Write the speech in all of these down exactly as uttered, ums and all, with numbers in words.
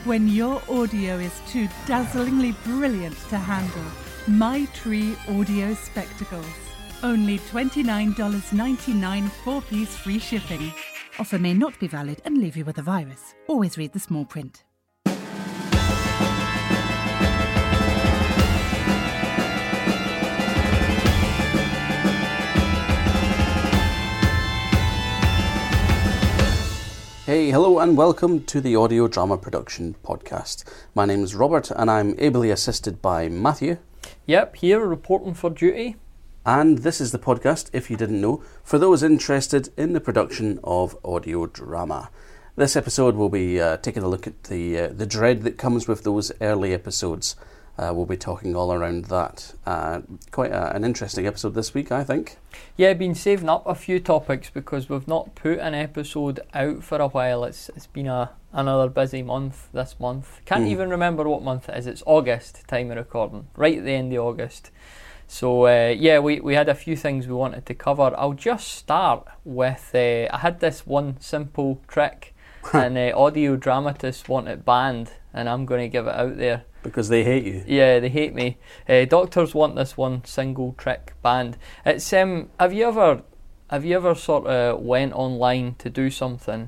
When your audio is too dazzlingly brilliant to handle, MyTree Audio Spectacles. Only twenty-nine ninety-nine, four-piece free shipping. Offer may not be valid and leave you with a virus. Always read the small print. Hey, hello and welcome to the Audio Drama Production Podcast. My name is Robert and I'm ably assisted by Matthew. Yep, here reporting for duty. And this is the podcast, if you didn't know, for those interested in the production of audio drama. This episode will be uh, taking a look at the uh, the dread that comes with those early episodes. Uh, we'll be talking all around that. Uh, quite a, an interesting episode this week, I think. Yeah, I've been saving up a few topics because we've not put an episode out for a while. It's It's been a another busy month this month. Can't mm. even remember what month it is. It's August, time of recording, right at the end of August. So, uh, yeah, we, we had a few things we wanted to cover. I'll just start with, uh, I had this one simple trick and uh, audio dramatists want it banned, and I'm going to give it out there. Because they hate you. Yeah, they hate me. Uh, doctors want this one single trick banned. It's um. Have you ever, have you ever sort of went online to do something,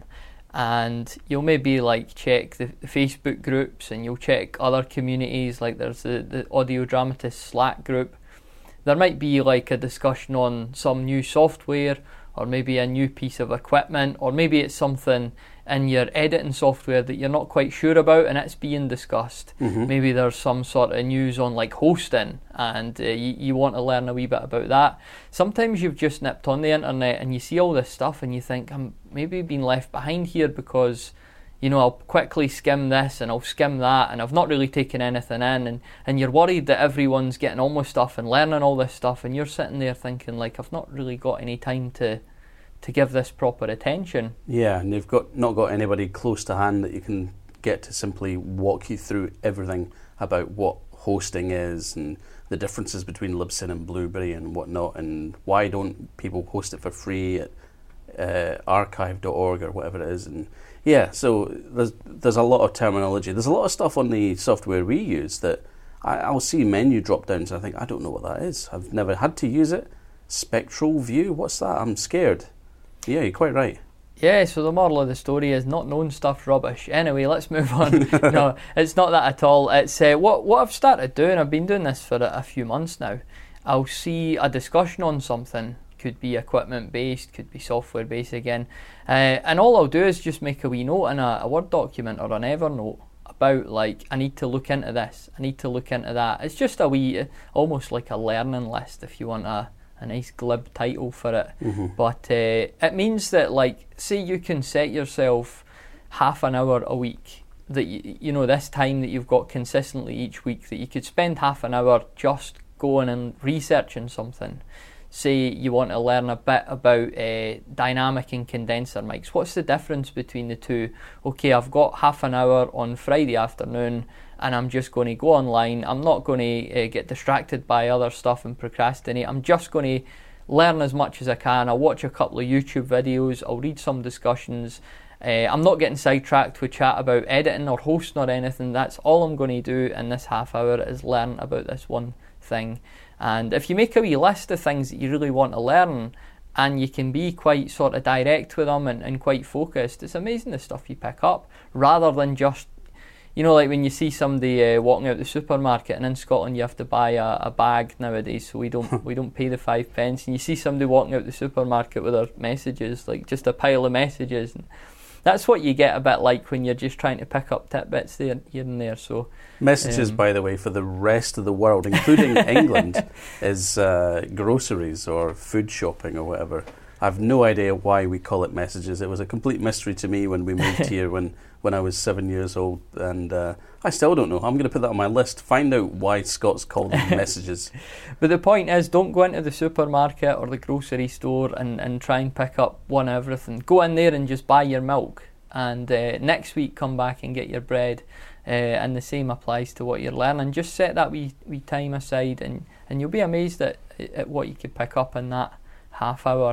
and you'll maybe like check the, the Facebook groups, and you'll check other communities. Like there's the the audio dramatist Slack group. There might be like a discussion on some new software, or maybe a new piece of equipment, or maybe it's something in your editing software that you're not quite sure about and it's being discussed. Mm-hmm. Maybe there's some sort of news on like hosting and uh, you, you want to learn a wee bit about that. Sometimes you've just nipped on the internet and you see all this stuff and you think, I'm maybe being left behind here because, you know, I'll quickly skim this and I'll skim that and I've not really taken anything in, and, and you're worried that everyone's getting on with stuff and learning all this stuff, and you're sitting there thinking like, I've not really got any time to to give this proper attention. Yeah, and you've got not got anybody close to hand that you can get to simply walk you through everything about what hosting is and the differences between Libsyn and Blueberry and whatnot, and why don't people host it for free at uh, archive dot org or whatever it is. And yeah, so there's there's a lot of terminology. There's a lot of stuff on the software we use that I, I'll see menu drop downs and I think, I don't know what that is. I've never had to use it. Spectral view, what's that? I'm scared. Yeah, you're quite right. Yeah, so the moral of the story is not known stuff's rubbish. Anyway, let's move on. No, it's not that at all. It's uh, what what I've started doing. I've been doing this for a, a few months now. I'll see a discussion on something. Could be equipment based, could be software based again. Uh, and all I'll do is just make a wee note in a, a Word document or an Evernote about like, I need to look into this, I need to look into that. It's just a wee, almost like a learning list if you want a a nice glib title for it. Mm-hmm. But uh, it means that, like, say you can set yourself half an hour a week, that you, you know, this time that you've got consistently each week, that you could spend half an hour just going and researching something. Say you want to learn a bit about uh, dynamic and condenser mics. What's the difference between the two? Okay, I've got half an hour on Friday afternoon and I'm just going to go online. I'm not going to uh, get distracted by other stuff and procrastinate. I'm just going to learn as much as I can. I'll watch a couple of YouTube videos. I'll read some discussions. Uh, I'm not getting sidetracked with chat about editing or hosting or anything. That's all I'm going to do in this half hour is learn about this one thing. And if you make a wee list of things that you really want to learn, and you can be quite sort of direct with them and, and quite focused, it's amazing the stuff you pick up, rather than just, you know, like when you see somebody uh, walking out the supermarket, and in Scotland you have to buy a, a bag nowadays, so we don't we don't pay the five pence, and you see somebody walking out the supermarket with their messages, like just a pile of messages, and that's what you get a bit like when you're just trying to pick up tidbits there, here and there. So messages, um, by the way, for the rest of the world, including England, is uh, groceries or food shopping or whatever. I've no idea why we call it messages. It was a complete mystery to me when we moved here when, when I was seven years old, and uh, I still don't know. I'm going to put that on my list. Find out why Scots call them messages. But the point is, don't go into the supermarket or the grocery store and, and try and pick up one everything. Go in there and just buy your milk, and uh, next week come back and get your bread. Uh, and the same applies to what you're learning. Just set that wee, wee time aside, and, and you'll be amazed at, at what you could pick up in that half hour.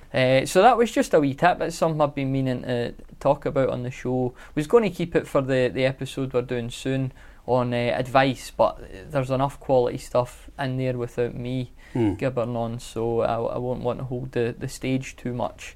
Uh, so that was just a wee tip. It's something I've been meaning to talk about on the show. Was going to keep it for the, the episode we're doing soon on uh, advice, but there's enough quality stuff in there without me mm. gibbering on, so I, I won't want to hold the, the stage too much.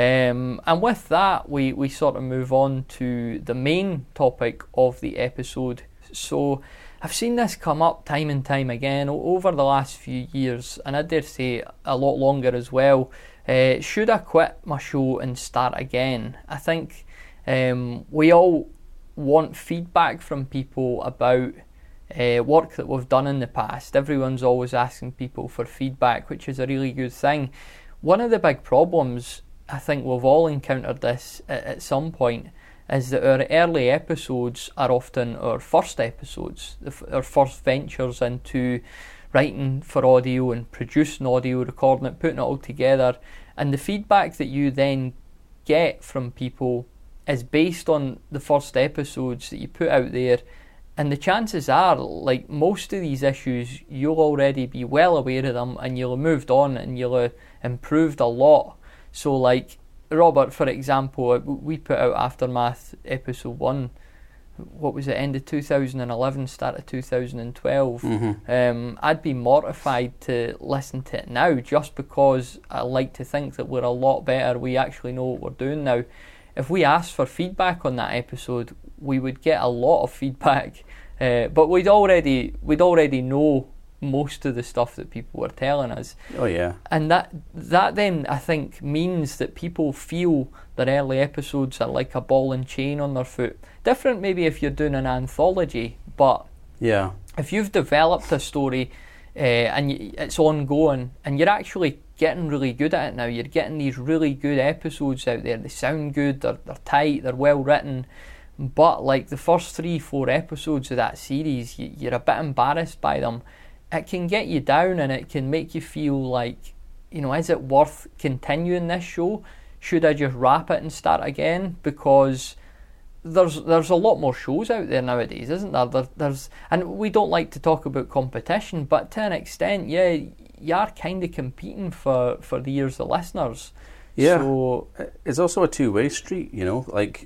Um, and with that, we, we sort of move on to the main topic of the episode. So I've seen this come up time and time again over the last few years, and I dare say a lot longer as well. Uh, should I quit my show and start again? I think um, we all want feedback from people about uh, work that we've done in the past. Everyone's always asking people for feedback, which is a really good thing. One of the big problems, I think we've all encountered this at, at some point, is that our early episodes are often our first episodes, our first ventures into writing for audio and producing audio, recording it, putting it all together, and the feedback that you then get from people is based on the first episodes that you put out there, and the chances are, like most of these issues, you'll already be well aware of them and you'll have moved on and you'll have improved a lot. So like Robert, for example, we put out Aftermath episode one, what was it, end of two thousand eleven, start of two thousand twelve. Mm-hmm. Um, I'd be mortified to listen to it now, just because I like to think that we're a lot better, we actually know what we're doing now. If we asked for feedback on that episode, we would get a lot of feedback, uh, but we'd already we'd already know most of the stuff that people were telling us. Oh yeah. And that that then I think means that people feel that early episodes are like a ball and chain on their foot. Different maybe if you're doing an anthology, but yeah, if you've developed a story uh, and y- it's ongoing and you're actually getting really good at it now, you're getting these really good episodes out there, they sound good, they're, they're tight, they're well written, but like the first three, four episodes of that series, you, you're a bit embarrassed by them. It can get you down and it can make you feel like, you know, is it worth continuing this show? Should I just wrap it and start again? Because there's there's a lot more shows out there nowadays, isn't there? there? There's and we don't like to talk about competition, but to an extent, yeah, you are kind of competing for, for the ears of listeners. Yeah, so, it's also a two-way street, you know. Like,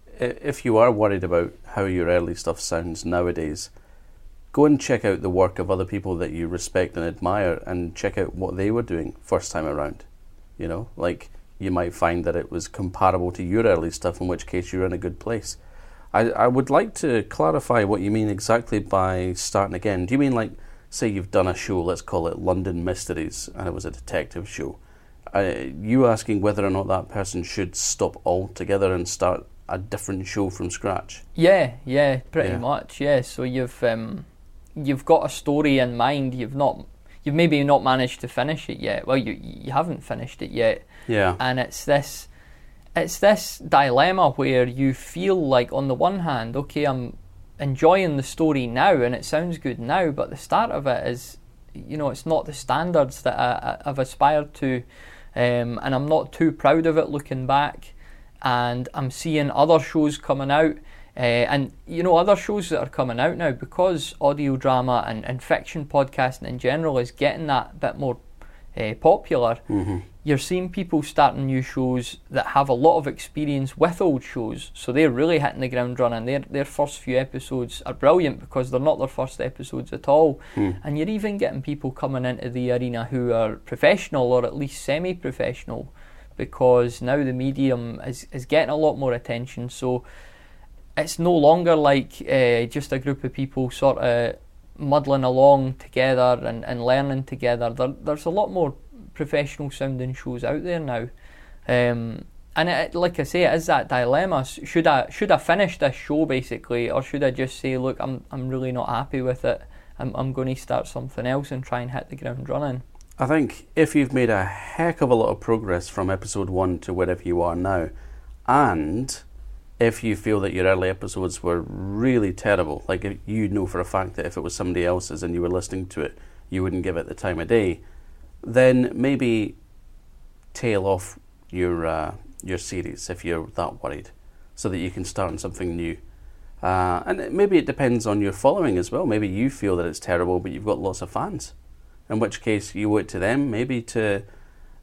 if you are worried about how your early stuff sounds nowadays, go and check out the work of other people that you respect and admire and check out what they were doing first time around. You know, like you might find that it was comparable to your early stuff, in which case you're in a good place. I, I would like to clarify what you mean exactly by starting again. Do you mean like, say you've done a show, let's call it London Mysteries, and it was a detective show. Are you asking whether or not that person should stop altogether and start a different show from scratch? Yeah, yeah, pretty yeah. much, yeah. So you've... Um, you've got a story in mind, you've not you've maybe not managed to finish it yet. Well, you you haven't finished it yet. Yeah. And it's this it's this dilemma where you feel like, on the one hand, okay, I'm enjoying the story now and it sounds good now, but the start of it is, you know, it's not the standards that I, I've aspired to, um, and I'm not too proud of it looking back, and I'm seeing other shows coming out. Uh, and, you know, other shows that are coming out now, because audio drama and, and fiction podcasting in general is getting that bit more uh, popular, mm-hmm. you're seeing people starting new shows that have a lot of experience with old shows, so they're really hitting the ground running. Their their first few episodes are brilliant because they're not their first episodes at all. Mm. And you're even getting people coming into the arena who are professional, or at least semi-professional, because now the medium is, is getting a lot more attention. So it's no longer like uh, just a group of people sort of muddling along together and, and learning together. There, there's a lot more professional sounding shows out there now. Um, and it, like I say, it is that dilemma. Should I should I finish this show basically, or should I just say, look, I'm I'm really not happy with it. I'm I'm going to start something else and try and hit the ground running. I think if you've made a heck of a lot of progress from episode one to wherever you are now, and if you feel that your early episodes were really terrible, like if you know for a fact that if it was somebody else's and you were listening to it, you wouldn't give it the time of day, then maybe tail off your uh, your series if you're that worried, so that you can start on something new. Uh, and maybe it depends on your following as well. Maybe you feel that it's terrible, but you've got lots of fans, in which case you owe it to them maybe to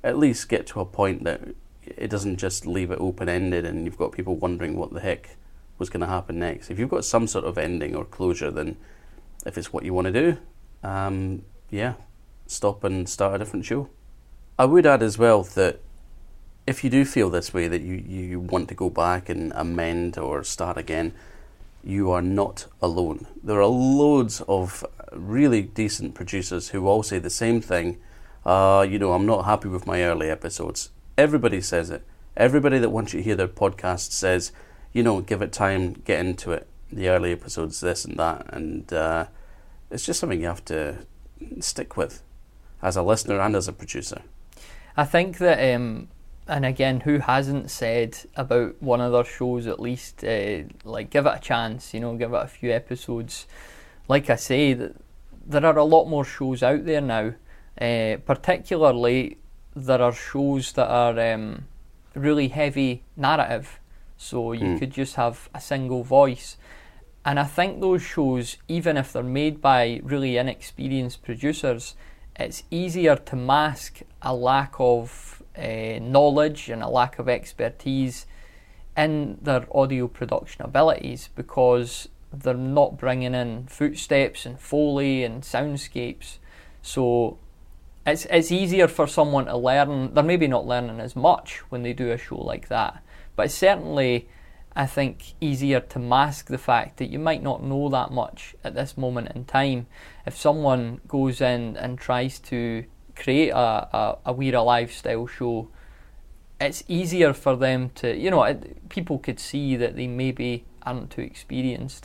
at least get to a point that it doesn't just leave it open-ended and you've got people wondering what the heck was going to happen next. If you've got some sort of ending or closure, then if it's what you want to do, um, yeah, stop and start a different show. I would add as well that if you do feel this way, that you, you want to go back and amend or start again, you are not alone. There are loads of really decent producers who all say the same thing. Uh, you know, I'm not happy with my early episodes. Everybody says it. Everybody that wants you to hear their podcast says, you know, give it time, get into it. The early episodes, this and that. And uh, it's just something you have to stick with as a listener and as a producer. I think that, um, and again, who hasn't said about one of their shows at least, uh, like, give it a chance, you know, give it a few episodes. Like I say, th- there are a lot more shows out there now. Uh, particularly, there are shows that are um, really heavy narrative. So you mm. could just have a single voice. And I think those shows, even if they're made by really inexperienced producers, it's easier to mask a lack of uh, knowledge and a lack of expertise in their audio production abilities, because they're not bringing in footsteps and Foley and soundscapes. So it's it's easier for someone to learn. They're maybe not learning as much when they do a show like that, but it's certainly, I think, easier to mask the fact that you might not know that much at this moment in time. If someone goes in and tries to create a, a, a We're Alive style show, it's easier for them to, you know, it, people could see that they maybe aren't too experienced.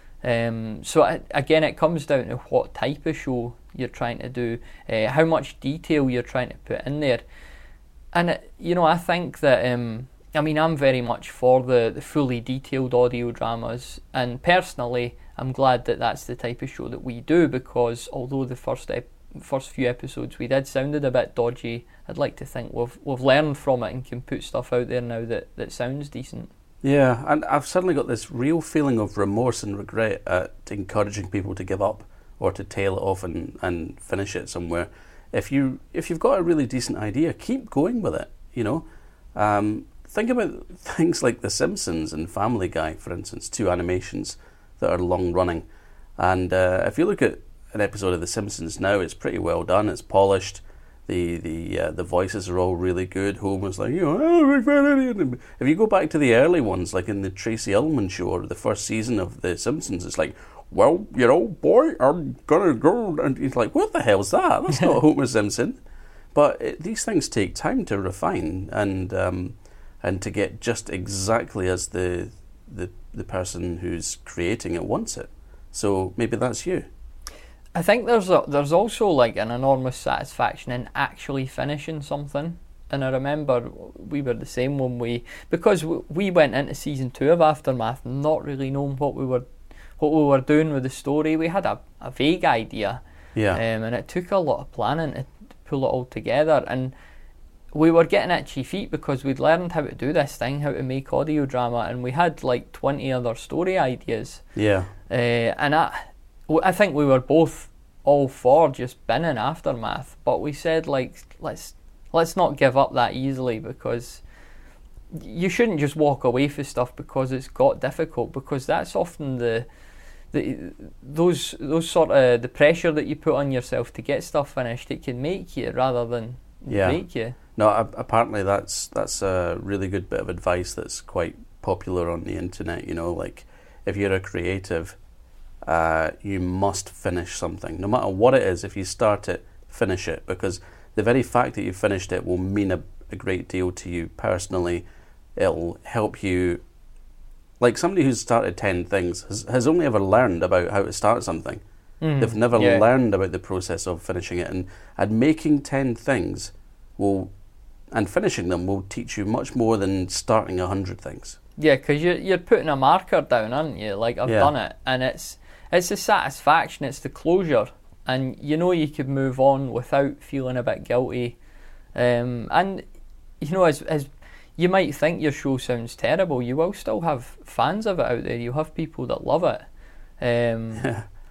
Um, so it, again, it comes down to what type of show you're trying to do, uh, how much detail you're trying to put in there. And, it, you know, I think that... Um, I mean, I'm very much for the, the fully detailed audio dramas, and personally, I'm glad that that's the type of show that we do, because although the first ep- first few episodes we did sounded a bit dodgy, I'd like to think we've we've learned from it and can put stuff out there now that, that sounds decent. Yeah, and I've suddenly got this real feeling of remorse and regret at encouraging people to give up or to tail it off and, and finish it somewhere. If you if you've got a really decent idea, keep going with it. You know. Um, Think about things like The Simpsons and Family Guy, for instance, two animations that are long running. And uh, if you look at an episode of The Simpsons now, it's pretty well done. It's polished. The the uh, the voices are all really good. Homer's like, you know, oh, if you go back to the early ones, like in the Tracy Ullman show or the first season of The Simpsons, it's like, well, you know, boy, I'm gonna go. And he's like, what the hell's that? That's not Homer Simpson. But it, these things take time to refine and. Um, and to get just exactly as the, the the person who's creating it wants it. So maybe that's you. I think there's a, there's also like an enormous satisfaction in actually finishing something. And I remember we were the same when we, because we went into season two of Aftermath not really knowing what we were what we were doing with the story. We had a, a vague idea, yeah, um, and it took a lot of planning to pull it all together. And we were getting itchy feet because we'd learned how to do this thing, how to make audio drama, and we had like twenty other story ideas. Yeah. Uh, and I, I think we were both all for just binning Aftermath, but we said like let's let's not give up that easily, because you shouldn't just walk away from stuff because it's got difficult, because that's often the the those those sort of the pressure that you put on yourself to get stuff finished. It can make you rather than yeah. break you. No, apparently that's that's a really good bit of advice that's quite popular on the internet. You know, like if you're a creative, uh, you must finish something, no matter what it is. If you start it, finish it, because the very fact that you finished it will mean a, a great deal to you personally. It'll help you. Like somebody who's started ten things has, has only ever learned about how to start something. Mm, They've never yeah. learned about the process of finishing it, and and making ten things will. And finishing them will teach you much more than starting a hundred things. Yeah, because you're you're putting a marker down, aren't you? Like I've yeah. done it, and it's it's the satisfaction, it's the closure, and you know you could move on without feeling a bit guilty. Um, and you know, as as you might think your show sounds terrible, you will still have fans of it out there. You have people that love it. Um,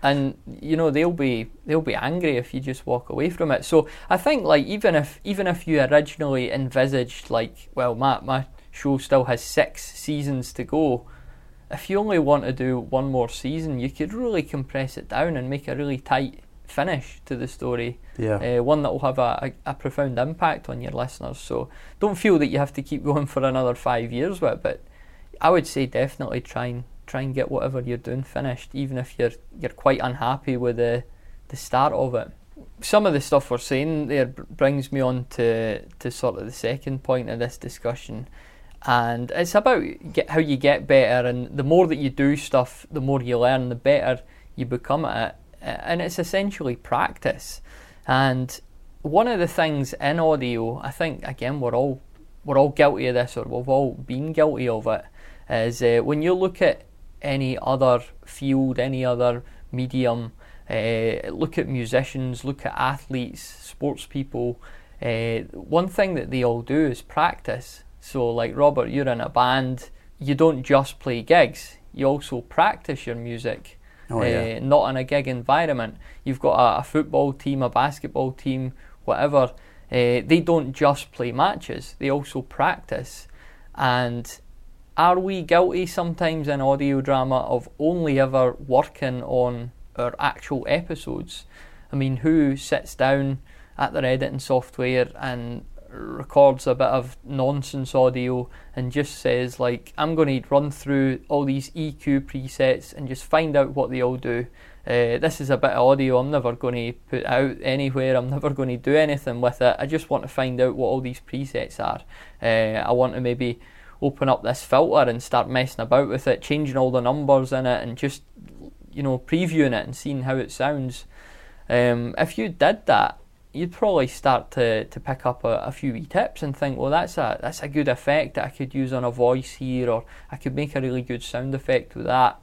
and you know they'll be they'll be angry if you just walk away from it. So I think like even if even if you originally envisaged like, well, my my show still has six seasons to go, if you only want to do one more season, you could really compress it down and make a really tight finish to the story. Yeah. Uh, one that will have a, a, a profound impact on your listeners. So don't feel that you have to keep going for another five years with it, but I would say definitely try and try and get whatever you're doing finished, even if you're you're quite unhappy with the the start of it. Some of the stuff we're saying there brings me on to, to sort of the second point of this discussion, and it's about get, how you get better, and the more that you do stuff, the more you learn, the better you become at it. And it's essentially practice. And one of the things in audio, I think again we're all we're all guilty of this, or we've all been guilty of it, is uh, when you look at any other field, any other medium, uh, look at musicians, look at athletes, sports people, uh, one thing that they all do is practice. So like Robert, you're in a band, you don't just play gigs, you also practice your music. Oh, yeah. uh, not in a gig environment. You've got a, a football team, a basketball team, whatever. Uh, they don't just play matches, they also practice. And are we guilty sometimes in audio drama of only ever working on our actual episodes? I mean, who sits down at their editing software and records a bit of nonsense audio and just says like, I'm going to run through all these E Q presets and just find out what they all do. Uh, this is a bit of audio I'm never going to put out anywhere, I'm never going to do anything with it, I just want to find out what all these presets are. Uh, I want to maybe open up this filter and start messing about with it, changing all the numbers in it and just, you know, previewing it and seeing how it sounds. Um, if you did that, you'd probably start to, to pick up a, a few wee tips and think, well, that's a that's a good effect that I could use on a voice here, or I could make a really good sound effect with that.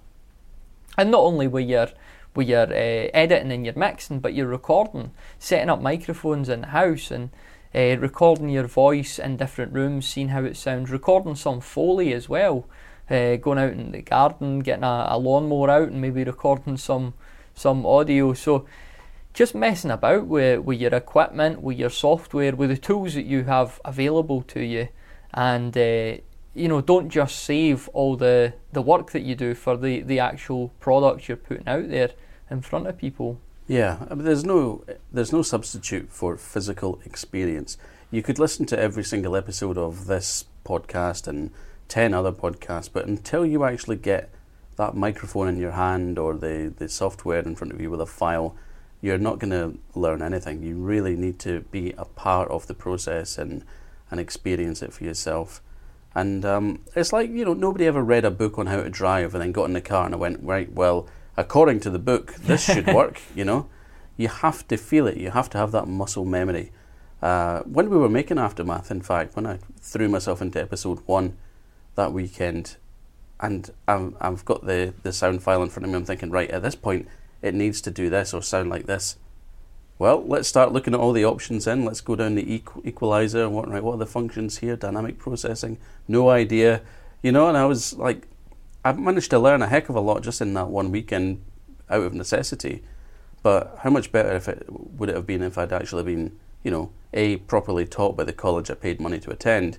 And not only with your with your uh, editing and your mixing, but your recording, setting up microphones in the house and uh, recording your voice in different rooms, seeing how it sounds, recording some Foley as well, uh, going out in the garden, getting a, a lawnmower out and maybe recording some some audio. So just messing about with, with your equipment, with your software, with the tools that you have available to you, and uh, you know, don't just save all the, the work that you do for the, the actual products you're putting out there in front of people. Yeah, I mean, there's no there's no substitute for physical experience. You could listen to every single episode of this podcast and ten other podcasts, but until you actually get that microphone in your hand or the, the software in front of you with a file, you're not going to learn anything. You really need to be a part of the process and, and experience it for yourself. And um, it's like, you know, nobody ever read a book on how to drive and then got in the car and went, right, well, according to the book, this should work, you know. You have to feel it. You have to have that muscle memory. Uh, when we were making Aftermath, in fact, when I threw myself into episode one that weekend, and I've, I've got the, the sound file in front of me, I'm thinking, right, at this point, it needs to do this or sound like this. Well, let's start looking at all the options in. Let's go down the equ- equalizer. What, right, what are the functions here? Dynamic processing. No idea. You know, and I was like, I managed to learn a heck of a lot just in that one weekend out of necessity. But how much better if it would it have been if I'd actually been, you know, A, properly taught by the college I paid money to attend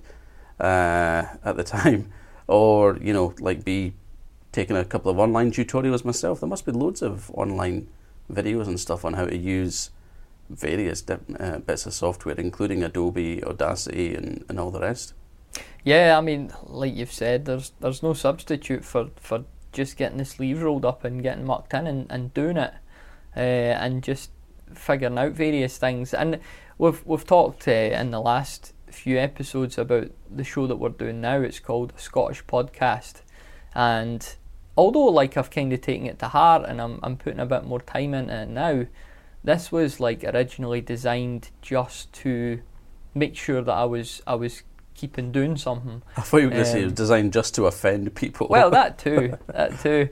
uh, at the time, or, you know, like B, taking a couple of online tutorials myself. There must be loads of online videos and stuff on how to use various dip, uh, bits of software, including Adobe, Audacity, and, and all the rest. Yeah, I mean, like you've said, there's there's no substitute for, for just getting the sleeves rolled up and getting mucked in and, and doing it, uh, and just figuring out various things. And we've we've talked uh, in the last few episodes about the show that we're doing now. It's called A Scottish Podcast, and although like I've kind of taken it to heart and I'm I'm putting a bit more time into it now, this was like originally designed just to make sure that I was I was keeping doing something. I thought you were going to um, say it was designed just to offend people. Well, that too, that too.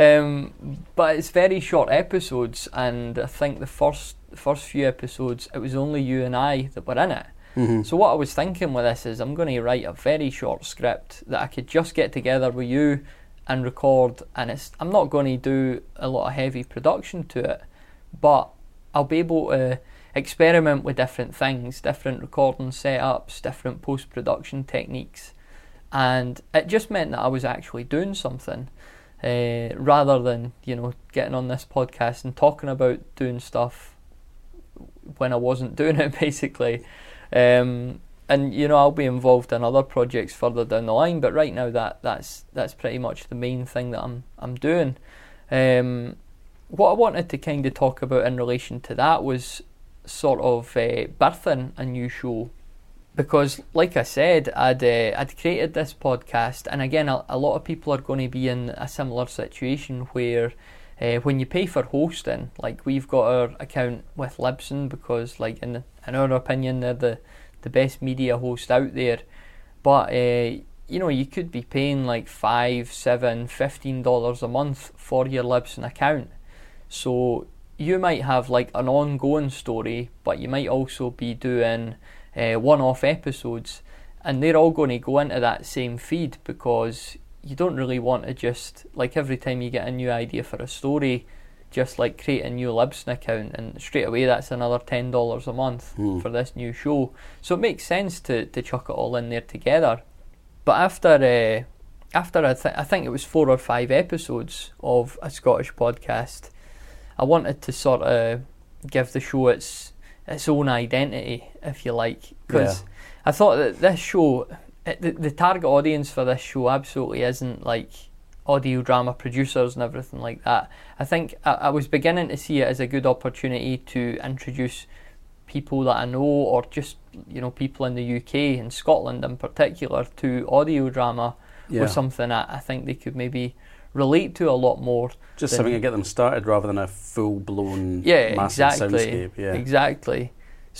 Um, but it's very short episodes, and I think the first first few episodes it was only you and I that were in it. Mm-hmm. So what I was thinking with this is I'm going to write a very short script that I could just get together with you and record, and it's I'm not going to do a lot of heavy production to it, but I'll be able to experiment with different things, different recording setups, different post-production techniques, and it just meant that I was actually doing something, uh, rather than, you know, getting on this podcast and talking about doing stuff when I wasn't doing it, basically. Um, and you know, I'll be involved in other projects further down the line, but right now that that's that's pretty much the main thing that I'm I'm doing. Um, what I wanted to kind of talk about in relation to that was sort of uh, birthing a new show, because like I said, I'd uh, I'd created this podcast, and again, a, a lot of people are going to be in a similar situation where uh, when you pay for hosting, like we've got our account with Libsyn, because like in in our opinion they're the the best media host out there, but uh, you know, you could be paying like five, seven, fifteen dollars a month for your Libsyn account. So you might have like an ongoing story, but you might also be doing uh, one-off episodes, and they're all going to go into that same feed, because you don't really want to just, like, every time you get a new idea for a story, just like create a new Libsyn account, and straight away that's another ten dollars a month mm. for this new show. So it makes sense to, to chuck it all in there together. But after uh, after I, th- I think it was four or five episodes of A Scottish Podcast, I wanted to sort of give the show its its own identity, if you like, because yeah. I thought that this show, it, the, the target audience for this show absolutely isn't like audio drama producers and everything like that. I think I, I was beginning to see it as a good opportunity to introduce people that I know, or just, you know, people in the U K and Scotland in particular, to audio drama, yeah. was something that I think they could maybe relate to a lot more. Just than, something to get them started rather than a full-blown yeah, massive exactly, soundscape. Yeah, exactly.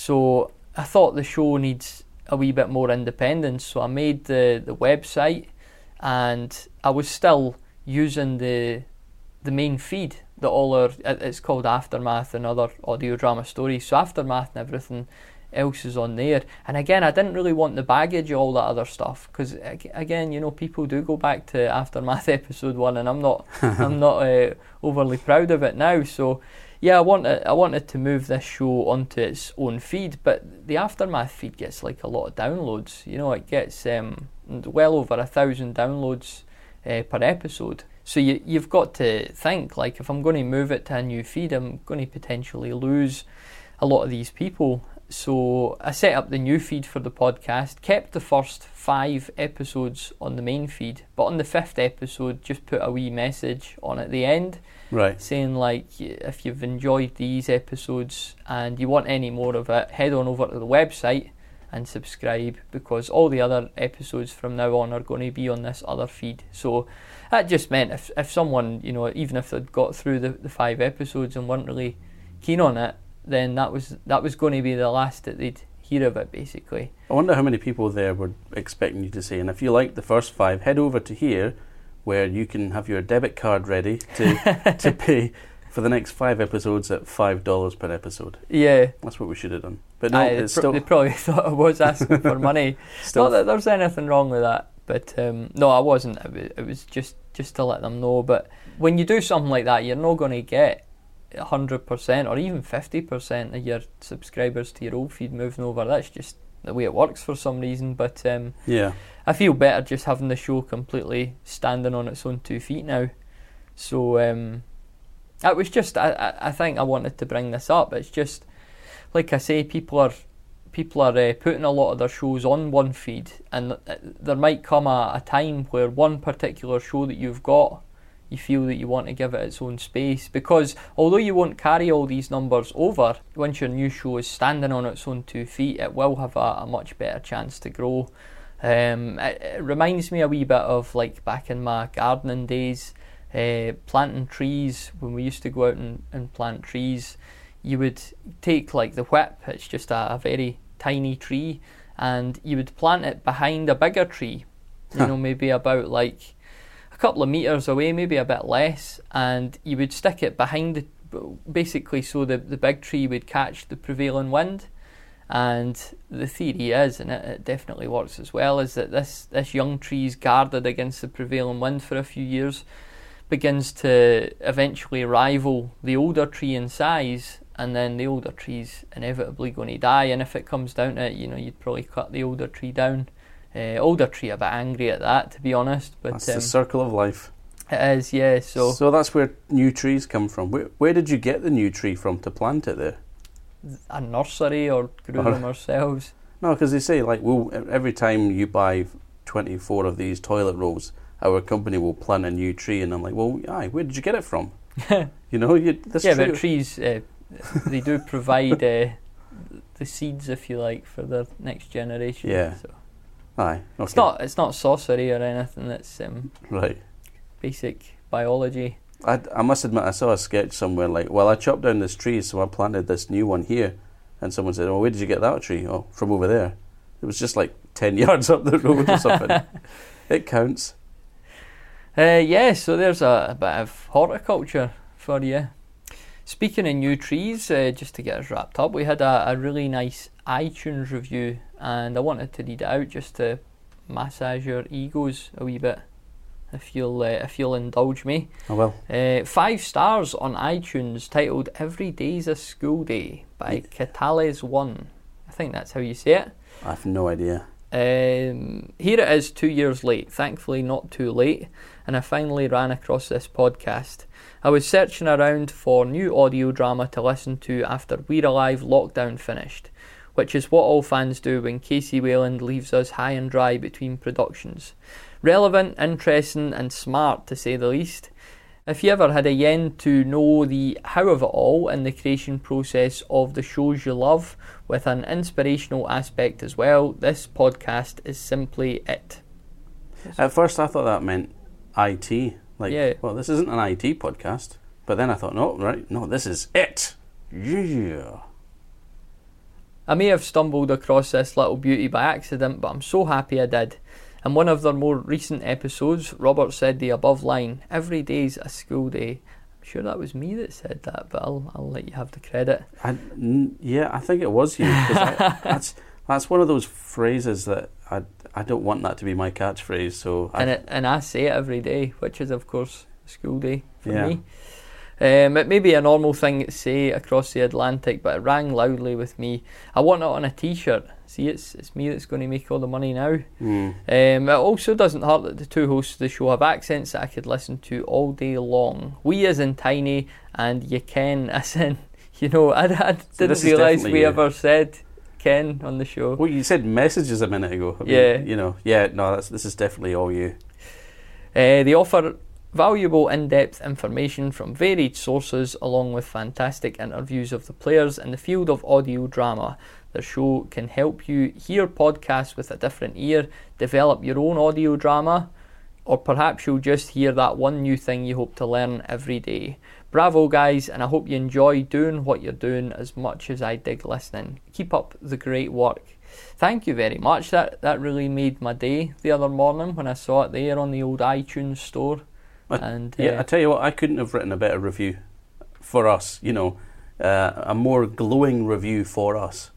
So I thought the show needs a wee bit more independence, so I made the, the website, and I was still using the the main feed that all our, it's called Aftermath and Other Audio Drama Stories, so Aftermath and everything else is on there. And again, I didn't really want the baggage of all that other stuff, because again, you know, people do go back to Aftermath episode one, and I'm not I'm not uh, overly proud of it now. So yeah, I wanted I wanted to move this show onto its own feed, but the Aftermath feed gets like a lot of downloads. You know, it gets um, well over a thousand downloads uh, per episode. So you, you've got to think, like, if I'm going to move it to a new feed, I'm going to potentially lose a lot of these people. So I set up the new feed for the podcast, kept the first five episodes on the main feed, but on the fifth episode just put a wee message on at the end, right, saying like, if you've enjoyed these episodes and you want any more of it, head on over to the website and subscribe, because all the other episodes from now on are going to be on this other feed. So that just meant if if someone, you know, even if they'd got through the, the five episodes and weren't really keen on it, then that was that was going to be the last that they'd hear of it, basically. I wonder how many people there were expecting you to say, and if you like the first five, head over to here, where you can have your debit card ready to to pay for the next five episodes at five dollars per episode. Yeah. That's what we should have done. But no, I, it's pr- still... They probably thought I was asking for money. Still... Not that there's anything wrong with that, but um, no, I wasn't. It was, it was just, just to let them know. But when you do something like that, you're not going to get one hundred percent or even fifty percent of your subscribers to your old feed moving over. That's just the way it works for some reason. But um, yeah, I feel better just having the show completely standing on its own two feet now. So um, it was just, I, I think I wanted to bring this up. It's just, like I say, people are people are uh, putting a lot of their shows on one feed, and there might come a, a time where one particular show that you've got, you feel that you want to give it its own space, because although you won't carry all these numbers over, once your new show is standing on its own two feet, it will have a, a much better chance to grow. Um, it, it reminds me a wee bit of like back in my gardening days, uh, planting trees. When we used to go out and, and plant trees, you would take like the whip, it's just a, a very tiny tree, and you would plant it behind a bigger tree, you huh. know, maybe about like a couple of metres away, maybe a bit less, and you would stick it behind the, basically so the, the big tree would catch the prevailing wind, And the theory is, and it, it definitely works as well, is that this, this young tree's guarded against the prevailing wind for a few years, begins to eventually rival the older tree in size, and then the older tree's inevitably going to die. And if it comes down to it, you know, you'd probably cut the older tree down. Uh, older tree a bit angry at that, to be honest. But that's um, the circle of life. It is, yeah. So, so that's where new trees come from. Where, where did you get the new tree from to plant it there? A nursery, or grew Or- them ourselves. No, because they say, like, well, every time you buy twenty-four of these toilet rolls, our company will plant a new tree. And I'm like, well, aye, where did you get it from? You know, you, this yeah, tree. but trees, uh, they do provide uh, the seeds, if you like, for the next generation. Yeah. So Aye, okay. it's not it's not sorcery or anything. It's um, Right. basic biology. I, I must admit, I saw a sketch somewhere like, well, I chopped down this tree, so I planted this new one here. And someone said, oh, where did you get that tree? Oh, from over there. It was just like ten yards up the road or something. It counts. Uh, yeah, so there's a, a bit of horticulture for you. Speaking of new trees, uh, just to get us wrapped up, we had a, a really nice iTunes review, and I wanted to read it out just to massage your egos a wee bit, if you'll uh, if you'll indulge me. Oh, well. Uh, five stars on iTunes, titled "Every Day's a School Day" by Catales One. I think that's how you say it. I have no idea. Um, here it is, two years late. Thankfully, not too late, and I finally ran across this podcast. I was searching around for new audio drama to listen to after We're Alive lockdown finished, which is what all fans do when Casey Wayland leaves us high and dry between productions. Relevant, interesting, and smart, to say the least. If you ever had a yen to know the how of it all and the creation process of the shows you love, with an inspirational aspect as well, this podcast is simply it. At first, I thought that meant I T. Like, Yeah. well, this isn't an I T podcast. But then I thought, no, right, no, this is it. Yeah. I may have stumbled across this little beauty by accident, but I'm so happy I did. In one of their more recent episodes, Robert said the above line, "Every day's a school day." I'm sure that was me that said that, but I'll I'll let you have the credit. I, n- yeah, I think it was you. 'Cause I, that's that's one of those phrases that I, I don't want that to be my catchphrase. So I, And it, and I say it every day, which is of course a school day for Yeah. me. Um, it may be a normal thing to say across the Atlantic, but it rang loudly with me. I want it on a t-shirt. See, it's it's me that's going to make all the money now. mm, Um, it also doesn't hurt that the two hosts of the show have accents that I could listen to all day long. We as in tiny, and you Ken as in, you know, I, I this didn't is realise definitely we you. ever said Ken on the show. well, you said messages a minute ago. I mean, Yeah. You know, yeah, no, that's this is definitely all you. Uh, they offer valuable in-depth information from varied sources, along with fantastic interviews of the players in the field of audio drama. The show can help you hear podcasts with a different ear, develop your own audio drama, or perhaps you'll just hear that one new thing you hope to learn every day. Bravo guys, and I hope you enjoy doing what you're doing as much as I dig listening. Keep up the great work. Thank you very much. That that really made my day the other morning when I saw it there on the old iTunes store. I- And Yeah, uh, I tell you what, I couldn't have written a better review for us. You know, uh, a more glowing review for us.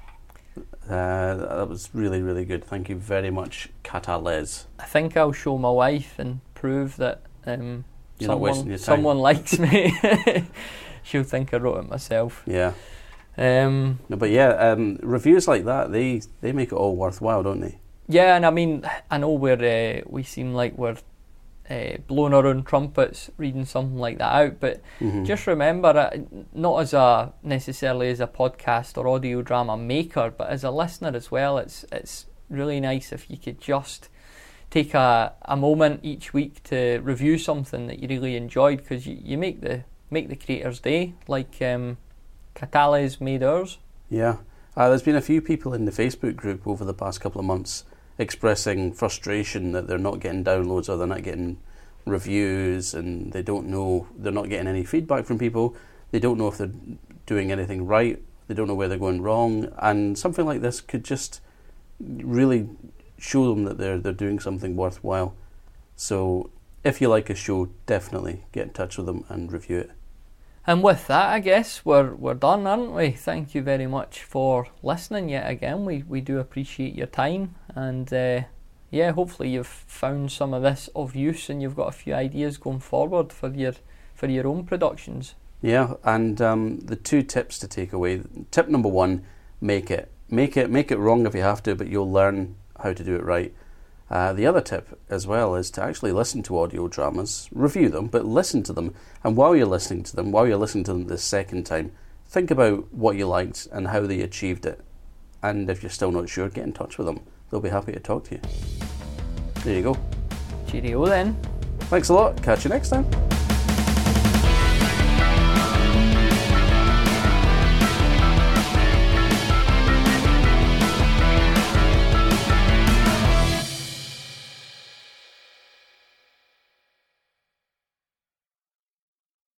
Uh, that was really, really good. Thank you very much, Catales. I think I'll show my wife and prove that um, You're not wasting someone, your time. someone likes me. She'll think I wrote it myself. Yeah. Um, No, but yeah, um, reviews like that, they, they make it all worthwhile, don't they? yeah, and I mean, I know we're uh, we seem like we're uh, blowing our own trumpets reading something like that out, but Mhm. just remember, uh, not as a necessarily as a podcast or audio drama maker, but as a listener as well. It's it's really nice if you could just take a, a moment each week to review something that you really enjoyed, because you, you make the make the creator's day, like um, Catales made ours. Yeah. Uh, there's been a few people in the Facebook group over the past couple of months expressing frustration that they're not getting downloads or they're not getting reviews, and they don't know, they're not getting any feedback from people. They don't know if they're doing anything right. They don't know where they're going wrong. And something like this could just really show them that they're they're doing something worthwhile. So if you like a show, definitely get in touch with them and review it. And with that, I guess we're we're done, aren't we? Thank you very much for listening yet again. We we do appreciate your time, and uh, yeah, hopefully you've found some of this of use, and you've got a few ideas going forward for your for your own productions. Yeah, and um, the two tips to take away. Tip number one: make it, make it, make it wrong if you have to, but you'll learn how to do it right. Uh, the other tip as well is to actually listen to audio dramas, review them, but listen to them. And while you're listening to them, while you're listening to them the second time, think about what you liked and how they achieved it. And if you're still not sure, get in touch with them. They'll be happy to talk to you. There you go. Cheerio then. Thanks a lot. Catch you next time.